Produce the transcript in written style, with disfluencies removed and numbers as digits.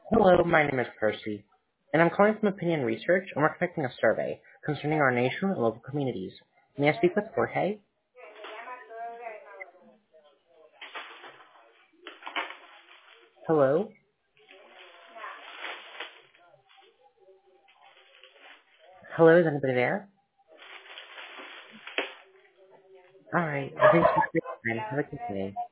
Hello, my name is Percy, and I'm calling from Opinion Research, and we're conducting a survey concerning our nation and local communities. May I speak with Jorge? Hello? Hello, is anybody there? Alright, thanks for your time. Have a good day.